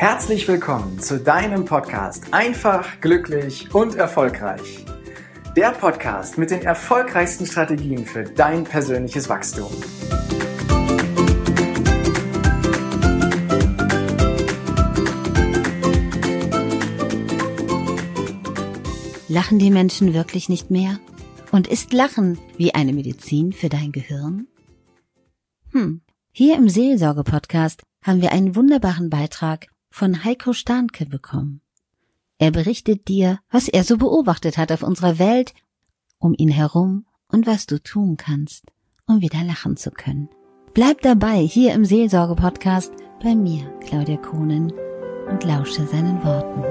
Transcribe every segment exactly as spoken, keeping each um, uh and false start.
Herzlich willkommen zu deinem Podcast Einfach, glücklich und erfolgreich. Der Podcast mit den erfolgreichsten Strategien für dein persönliches Wachstum. Lachen die Menschen wirklich nicht mehr? Und ist Lachen wie eine Medizin für dein Gehirn? Hm, hier im Seelsorge-Podcast haben wir einen wunderbaren Beitrag von Heiko Starnke bekommen. Er berichtet dir, was er so beobachtet hat auf unserer Welt, um ihn herum und was du tun kannst, um wieder lachen zu können. Bleib dabei hier im Seelsorge-Podcast bei mir, Claudia Kohnen, und lausche seinen Worten.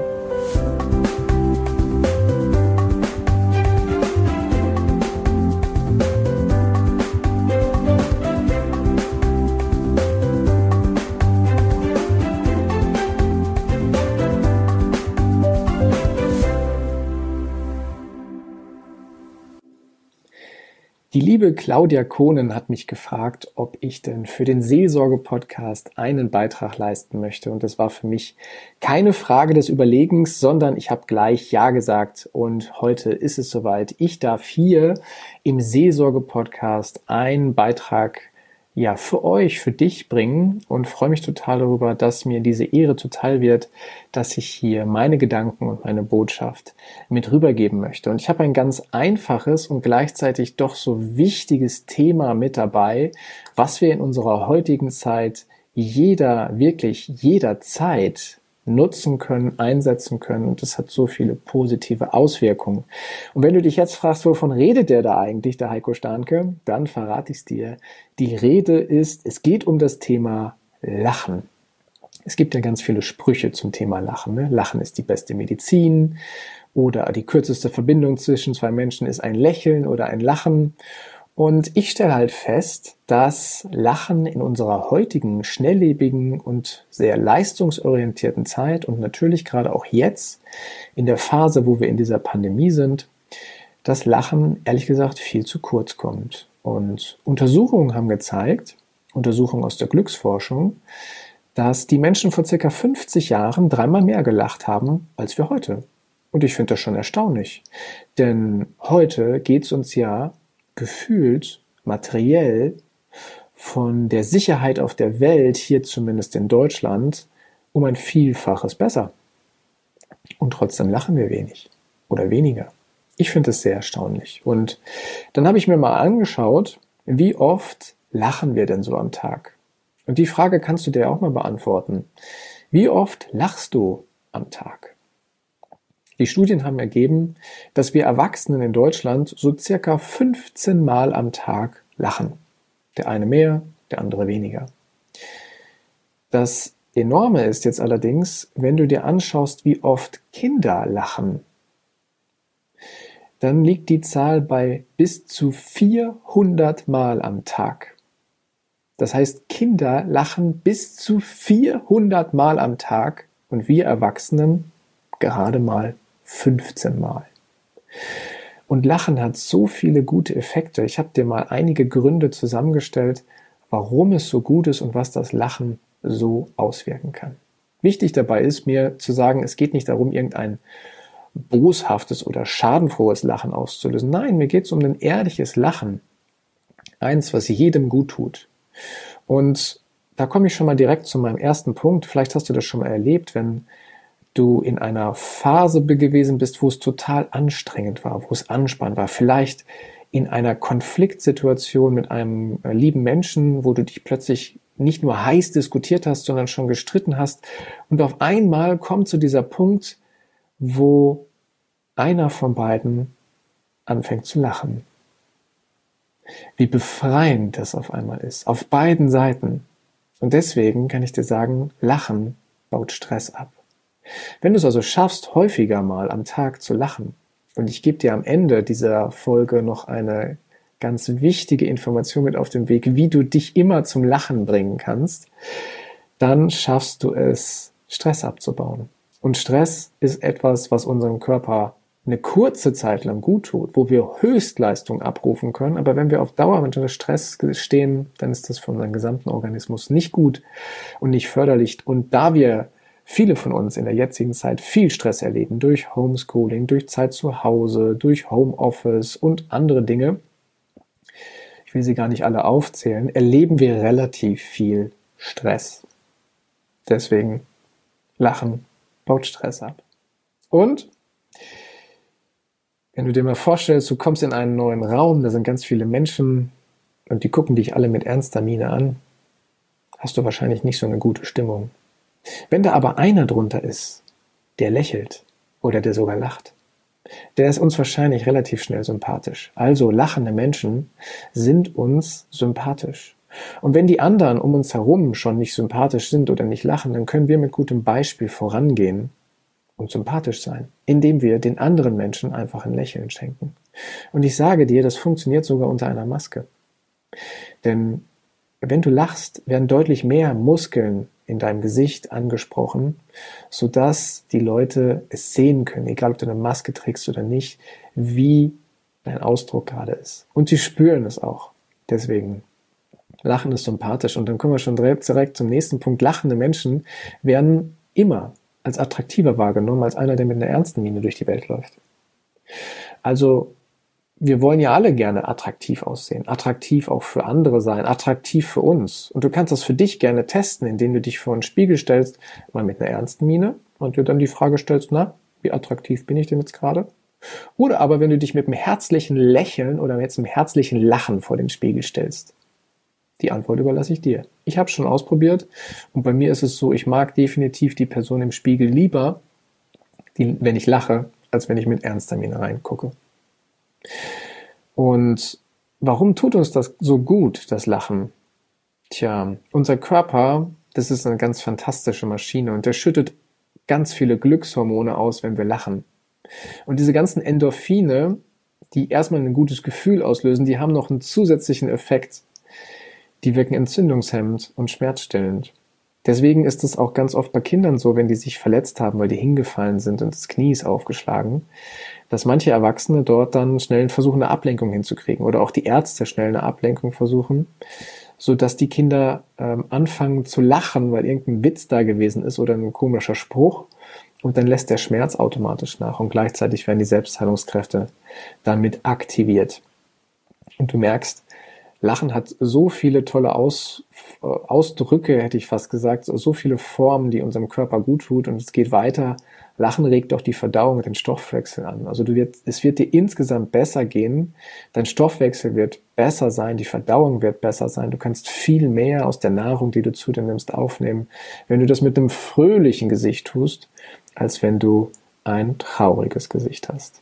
Die liebe Claudia Kohnen hat mich gefragt, ob ich denn für den Seelsorge-Podcast einen Beitrag leisten möchte. Und das war für mich keine Frage des Überlegens, sondern ich habe gleich Ja gesagt. Und heute ist es soweit. Ich darf hier im Seelsorge-Podcast einen Beitrag ja für euch, für dich bringen und freue mich total darüber, dass mir diese Ehre zuteil wird, dass ich hier meine Gedanken und meine Botschaft mit rübergeben möchte. Und ich habe ein ganz einfaches und gleichzeitig doch so wichtiges Thema mit dabei, was wir in unserer heutigen Zeit jeder, wirklich jederzeit nutzen können, einsetzen können, und das hat so viele positive Auswirkungen. Und wenn du dich jetzt fragst, wovon redet der da eigentlich, der Heiko Starnke, dann verrate ich es dir. Die Rede ist, es geht um das Thema Lachen. Es gibt ja ganz viele Sprüche zum Thema Lachen. Ne? Lachen ist die beste Medizin oder die kürzeste Verbindung zwischen zwei Menschen ist ein Lächeln oder ein Lachen. Und ich stelle halt fest, dass Lachen in unserer heutigen, schnelllebigen und sehr leistungsorientierten Zeit und natürlich gerade auch jetzt in der Phase, wo wir in dieser Pandemie sind, dass Lachen ehrlich gesagt viel zu kurz kommt. Und Untersuchungen haben gezeigt, Untersuchungen aus der Glücksforschung, dass die Menschen vor circa fünfzig Jahren dreimal mehr gelacht haben als wir heute. Und ich finde das schon erstaunlich, denn heute geht es uns ja gefühlt, materiell, von der Sicherheit auf der Welt, hier zumindest in Deutschland, um ein Vielfaches besser. Und trotzdem lachen wir wenig oder weniger. Ich finde es sehr erstaunlich. Und dann habe ich mir mal angeschaut, wie oft lachen wir denn so am Tag? Und die Frage kannst du dir auch mal beantworten. Wie oft lachst du am Tag? Die Studien haben ergeben, dass wir Erwachsenen in Deutschland so circa fünfzehn Mal am Tag lachen. Der eine mehr, der andere weniger. Das Enorme ist jetzt allerdings, wenn du dir anschaust, wie oft Kinder lachen, dann liegt die Zahl bei bis zu vierhundert Mal am Tag. Das heißt, Kinder lachen bis zu vierhundert Mal am Tag und wir Erwachsenen gerade mal fünfzehn Mal. Und Lachen hat so viele gute Effekte. Ich habe dir mal einige Gründe zusammengestellt, warum es so gut ist und was das Lachen so auswirken kann. Wichtig dabei ist mir zu sagen, es geht nicht darum, irgendein boshaftes oder schadenfrohes Lachen auszulösen. Nein, mir geht es um ein ehrliches Lachen. Eins, was jedem gut tut. Und da komme ich schon mal direkt zu meinem ersten Punkt. Vielleicht hast du das schon mal erlebt, wenn du in einer Phase gewesen bist, wo es total anstrengend war, wo es anspannend war, vielleicht in einer Konfliktsituation mit einem lieben Menschen, wo du dich plötzlich nicht nur heiß diskutiert hast, sondern schon gestritten hast, und auf einmal kommt zu dieser Punkt, wo einer von beiden anfängt zu lachen. Wie befreiend das auf einmal ist, auf beiden Seiten. Und deswegen kann ich dir sagen, Lachen baut Stress ab. Wenn du es also schaffst, häufiger mal am Tag zu lachen, und ich gebe dir am Ende dieser Folge noch eine ganz wichtige Information mit auf den Weg, wie du dich immer zum Lachen bringen kannst, dann schaffst du es, Stress abzubauen. Und Stress ist etwas, was unserem Körper eine kurze Zeit lang gut tut, wo wir Höchstleistung abrufen können, aber wenn wir auf Dauer unter Stress stehen, dann ist das für unseren gesamten Organismus nicht gut und nicht förderlich. Und da wir viele von uns in der jetzigen Zeit viel Stress erleben durch Homeschooling, durch Zeit zu Hause, durch Homeoffice und andere Dinge, ich will sie gar nicht alle aufzählen, erleben wir relativ viel Stress. Deswegen Lachen baut Stress ab. Und wenn du dir mal vorstellst, du kommst in einen neuen Raum, da sind ganz viele Menschen und die gucken dich alle mit ernster Miene an, hast du wahrscheinlich nicht so eine gute Stimmung. Wenn da aber einer drunter ist, der lächelt oder der sogar lacht, der ist uns wahrscheinlich relativ schnell sympathisch. Also lachende Menschen sind uns sympathisch. Und wenn die anderen um uns herum schon nicht sympathisch sind oder nicht lachen, dann können wir mit gutem Beispiel vorangehen und sympathisch sein, indem wir den anderen Menschen einfach ein Lächeln schenken. Und ich sage dir, das funktioniert sogar unter einer Maske. Denn wenn du lachst, werden deutlich mehr Muskeln in deinem Gesicht angesprochen, sodass die Leute es sehen können, egal ob du eine Maske trägst oder nicht, wie dein Ausdruck gerade ist. Und sie spüren es auch. Deswegen, Lachen ist sympathisch. Und dann kommen wir schon direkt, direkt zum nächsten Punkt. Lachende Menschen werden immer als attraktiver wahrgenommen als einer, der mit einer ernsten Miene durch die Welt läuft. Also wir wollen ja alle gerne attraktiv aussehen, attraktiv auch für andere sein, attraktiv für uns. Und du kannst das für dich gerne testen, indem du dich vor einen Spiegel stellst, mal mit einer ernsten Miene und dir dann die Frage stellst, na, wie attraktiv bin ich denn jetzt gerade? Oder aber, wenn du dich mit einem herzlichen Lächeln oder jetzt einem herzlichen Lachen vor den Spiegel stellst. Die Antwort überlasse ich dir. Ich habe es schon ausprobiert und bei mir ist es so, ich mag definitiv die Person im Spiegel lieber, die, wenn ich lache, als wenn ich mit ernster Miene reingucke. Und warum tut uns das so gut, das Lachen? Tja, unser Körper, das ist eine ganz fantastische Maschine und der schüttet ganz viele Glückshormone aus, wenn wir lachen. Und diese ganzen Endorphine, die erstmal ein gutes Gefühl auslösen, die haben noch einen zusätzlichen Effekt. Die wirken entzündungshemmend und schmerzstillend. Deswegen ist es auch ganz oft bei Kindern so, wenn die sich verletzt haben, weil die hingefallen sind und das Knie ist aufgeschlagen, dass manche Erwachsene dort dann schnell versuchen, eine Ablenkung hinzukriegen oder auch die Ärzte schnell eine Ablenkung versuchen, sodass die Kinder ähm, anfangen zu lachen, weil irgendein Witz da gewesen ist oder ein komischer Spruch und dann lässt der Schmerz automatisch nach und gleichzeitig werden die Selbstheilungskräfte damit aktiviert. Und du merkst, Lachen hat so viele tolle Aus, äh, Ausdrücke, hätte ich fast gesagt, so viele Formen, die unserem Körper gut tut und es geht weiter. Lachen regt auch die Verdauung und den Stoffwechsel an. Also du wirst, es wird dir insgesamt besser gehen, dein Stoffwechsel wird besser sein, die Verdauung wird besser sein, du kannst viel mehr aus der Nahrung, die du zu dir nimmst, aufnehmen, wenn du das mit einem fröhlichen Gesicht tust, als wenn du ein trauriges Gesicht hast.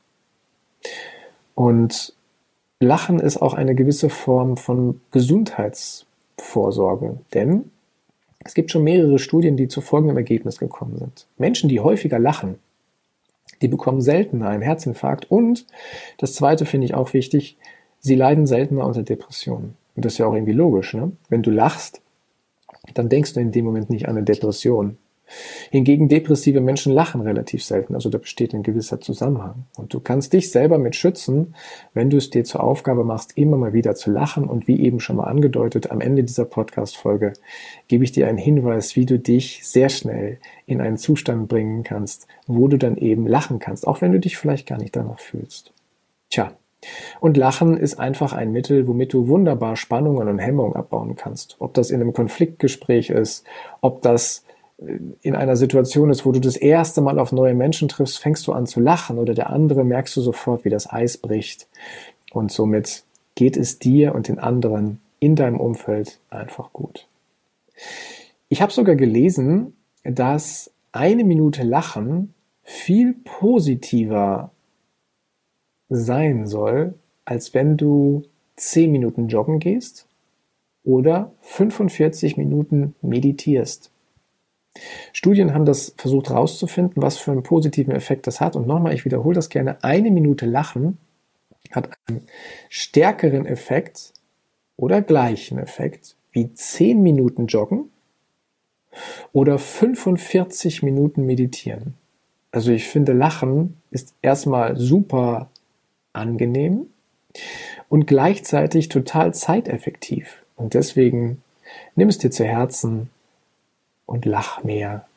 Und Lachen ist auch eine gewisse Form von Gesundheitsvorsorge, denn es gibt schon mehrere Studien, die zu folgendem Ergebnis gekommen sind. Menschen, die häufiger lachen, die bekommen seltener einen Herzinfarkt und, das zweite finde ich auch wichtig, sie leiden seltener unter Depressionen. Und das ist ja auch irgendwie logisch, ne? Wenn du lachst, dann denkst du in dem Moment nicht an eine Depression. Hingegen depressive Menschen lachen relativ selten, also da besteht ein gewisser Zusammenhang. Und du kannst dich selber mit schützen, wenn du es dir zur Aufgabe machst, immer mal wieder zu lachen. Und wie eben schon mal angedeutet, am Ende dieser Podcast-Folge gebe ich dir einen Hinweis, wie du dich sehr schnell in einen Zustand bringen kannst, wo du dann eben lachen kannst, auch wenn du dich vielleicht gar nicht danach fühlst. Tja, und Lachen ist einfach ein Mittel, womit du wunderbar Spannungen und Hemmungen abbauen kannst. Ob das in einem Konfliktgespräch ist, ob das in einer Situation ist, wo du das erste Mal auf neue Menschen triffst, fängst du an zu lachen oder der andere merkst du sofort, wie das Eis bricht. Und somit geht es dir und den anderen in deinem Umfeld einfach gut. Ich habe sogar gelesen, dass eine Minute Lachen viel positiver sein soll, als wenn du zehn Minuten joggen gehst oder fünfundvierzig Minuten meditierst. Studien haben das versucht herauszufinden, was für einen positiven Effekt das hat. Und nochmal, ich wiederhole das gerne, eine Minute Lachen hat einen stärkeren Effekt oder gleichen Effekt wie zehn Minuten Joggen oder fünfundvierzig Minuten Meditieren. Also ich finde, Lachen ist erstmal super angenehm und gleichzeitig total zeiteffektiv. Und deswegen nimm es dir zu Herzen und lach mehr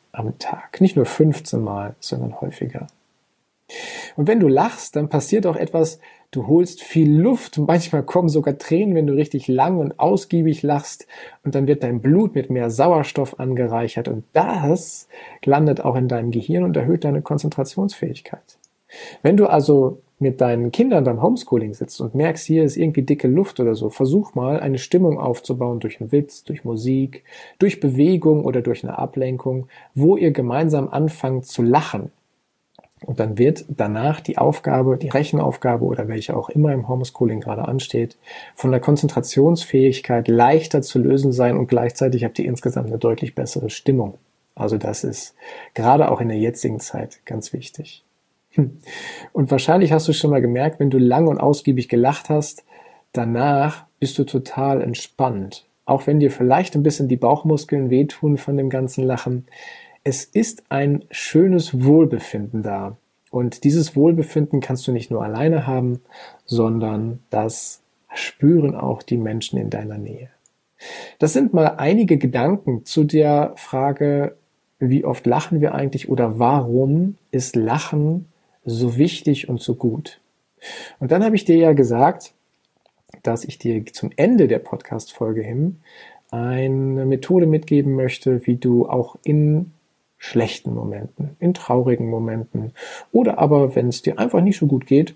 am Tag. Nicht nur fünfzehn Mal, sondern häufiger. Und wenn du lachst, dann passiert auch etwas, du holst viel Luft und manchmal kommen sogar Tränen, wenn du richtig lang und ausgiebig lachst und dann wird dein Blut mit mehr Sauerstoff angereichert und das landet auch in deinem Gehirn und erhöht deine Konzentrationsfähigkeit. Wenn du also mit deinen Kindern beim Homeschooling sitzt und merkst, hier ist irgendwie dicke Luft oder so, versuch mal eine Stimmung aufzubauen durch einen Witz, durch Musik, durch Bewegung oder durch eine Ablenkung, wo ihr gemeinsam anfangt zu lachen. Und dann wird danach die Aufgabe, die Rechenaufgabe oder welche auch immer im Homeschooling gerade ansteht, von der Konzentrationsfähigkeit leichter zu lösen sein und gleichzeitig habt ihr insgesamt eine deutlich bessere Stimmung. Also das ist gerade auch in der jetzigen Zeit ganz wichtig. Und wahrscheinlich hast du schon mal gemerkt, wenn du lang und ausgiebig gelacht hast, danach bist du total entspannt. Auch wenn dir vielleicht ein bisschen die Bauchmuskeln wehtun von dem ganzen Lachen. Es ist ein schönes Wohlbefinden da. Und dieses Wohlbefinden kannst du nicht nur alleine haben, sondern das spüren auch die Menschen in deiner Nähe. Das sind mal einige Gedanken zu der Frage, wie oft lachen wir eigentlich oder warum ist Lachen so wichtig und so gut? Und dann habe ich dir ja gesagt, dass ich dir zum Ende der Podcast-Folge hin eine Methode mitgeben möchte, wie du auch in schlechten Momenten, in traurigen Momenten oder aber, wenn es dir einfach nicht so gut geht,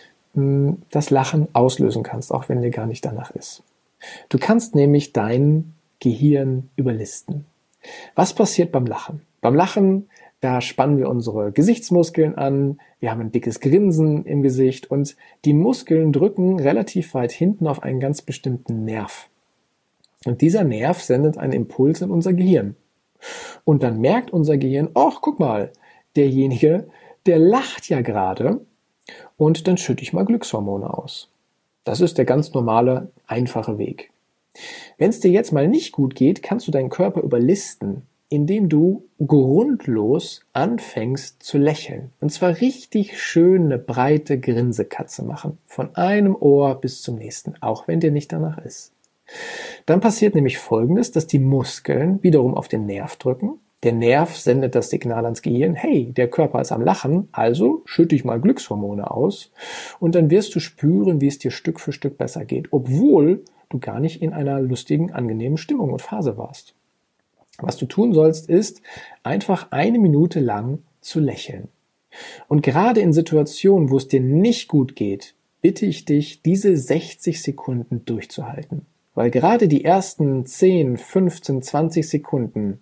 das Lachen auslösen kannst, auch wenn dir gar nicht danach ist. Du kannst nämlich dein Gehirn überlisten. Was passiert beim Lachen? Beim Lachen, da spannen wir unsere Gesichtsmuskeln an, wir haben ein dickes Grinsen im Gesicht und die Muskeln drücken relativ weit hinten auf einen ganz bestimmten Nerv. Und dieser Nerv sendet einen Impuls in unser Gehirn. Und dann merkt unser Gehirn, ach, guck mal, derjenige, der lacht ja gerade und dann schütte ich mal Glückshormone aus. Das ist der ganz normale, einfache Weg. Wenn es dir jetzt mal nicht gut geht, kannst du deinen Körper überlisten, indem du grundlos anfängst zu lächeln. Und zwar richtig schön eine breite Grinsekatze machen. Von einem Ohr bis zum nächsten, auch wenn dir nicht danach ist. Dann passiert nämlich Folgendes, dass die Muskeln wiederum auf den Nerv drücken. Der Nerv sendet das Signal ans Gehirn, hey, der Körper ist am Lachen, also schütte ich mal Glückshormone aus. Und dann wirst du spüren, wie es dir Stück für Stück besser geht, obwohl du gar nicht in einer lustigen, angenehmen Stimmung und Phase warst. Was du tun sollst, ist einfach eine Minute lang zu lächeln. Und gerade in Situationen, wo es dir nicht gut geht, bitte ich dich, diese sechzig Sekunden durchzuhalten. Weil gerade die ersten zehn, fünfzehn, zwanzig Sekunden,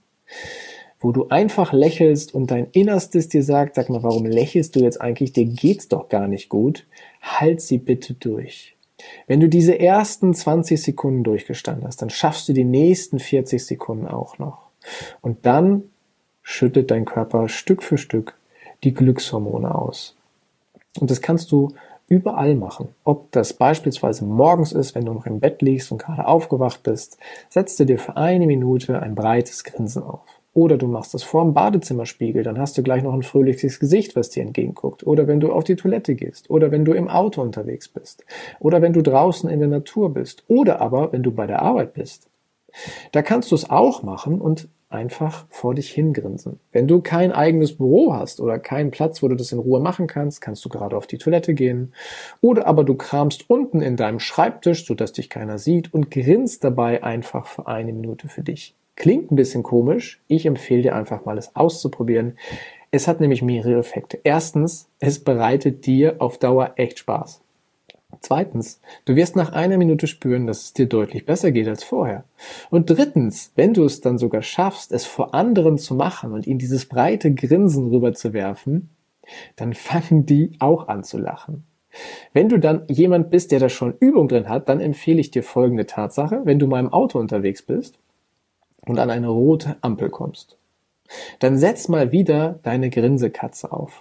wo du einfach lächelst und dein Innerstes dir sagt, sag mal, warum lächelst du jetzt eigentlich? Dir geht's doch gar nicht gut. Halt sie bitte durch. Wenn du diese ersten zwanzig Sekunden durchgestanden hast, dann schaffst du die nächsten vierzig Sekunden auch noch. Und dann schüttet dein Körper Stück für Stück die Glückshormone aus. Und das kannst du überall machen. Ob das beispielsweise morgens ist, wenn du noch im Bett liegst und gerade aufgewacht bist, setzt du dir für eine Minute ein breites Grinsen auf. Oder du machst das vor dem Badezimmerspiegel, dann hast du gleich noch ein fröhliches Gesicht, was dir entgegenguckt. Oder wenn du auf die Toilette gehst. Oder wenn du im Auto unterwegs bist. Oder wenn du draußen in der Natur bist. Oder aber, wenn du bei der Arbeit bist. Da kannst du es auch machen und einfach vor dich hingrinsen. Wenn du kein eigenes Büro hast oder keinen Platz, wo du das in Ruhe machen kannst, kannst du gerade auf die Toilette gehen. Oder aber du kramst unten in deinem Schreibtisch, sodass dich keiner sieht und grinst dabei einfach für eine Minute für dich. Klingt ein bisschen komisch. Ich empfehle dir einfach mal, es auszuprobieren. Es hat nämlich mehrere Effekte. Erstens, es bereitet dir auf Dauer echt Spaß. Zweitens, du wirst nach einer Minute spüren, dass es dir deutlich besser geht als vorher. Und drittens, wenn du es dann sogar schaffst, es vor anderen zu machen und ihnen dieses breite Grinsen rüberzuwerfen, dann fangen die auch an zu lachen. Wenn du dann jemand bist, der da schon Übung drin hat, dann empfehle ich dir folgende Tatsache. Wenn du mal im Auto unterwegs bist und an eine rote Ampel kommst, dann setz mal wieder deine Grinsekatze auf.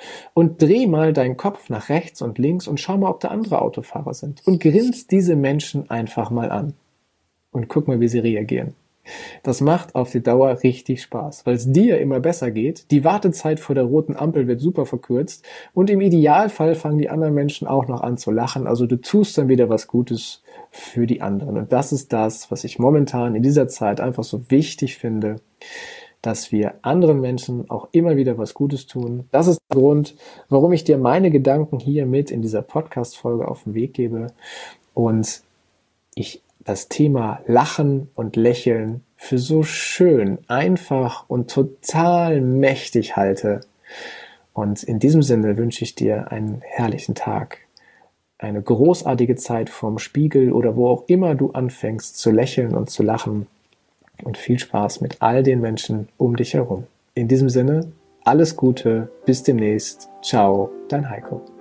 Und dreh mal deinen Kopf nach rechts und links und schau mal, ob da andere Autofahrer sind. Und grinst diese Menschen einfach mal an. Und guck mal, wie sie reagieren. Das macht auf die Dauer richtig Spaß, weil es dir immer besser geht. Die Wartezeit vor der roten Ampel wird super verkürzt. Und im Idealfall fangen die anderen Menschen auch noch an zu lachen. Also du tust dann wieder was Gutes für die anderen. Und das ist das, was ich momentan in dieser Zeit einfach so wichtig finde. dass wir anderen Menschen auch immer wieder was Gutes tun. Das ist der Grund, warum ich dir meine Gedanken hier mit in dieser Podcast-Folge auf den Weg gebe und ich das Thema Lachen und Lächeln für so schön, einfach und total mächtig halte. Und in diesem Sinne wünsche ich dir einen herrlichen Tag, eine großartige Zeit vorm Spiegel oder wo auch immer du anfängst zu lächeln und zu lachen und viel Spaß mit all den Menschen um dich herum. In diesem Sinne, alles Gute, bis demnächst. Ciao, dein Heiko.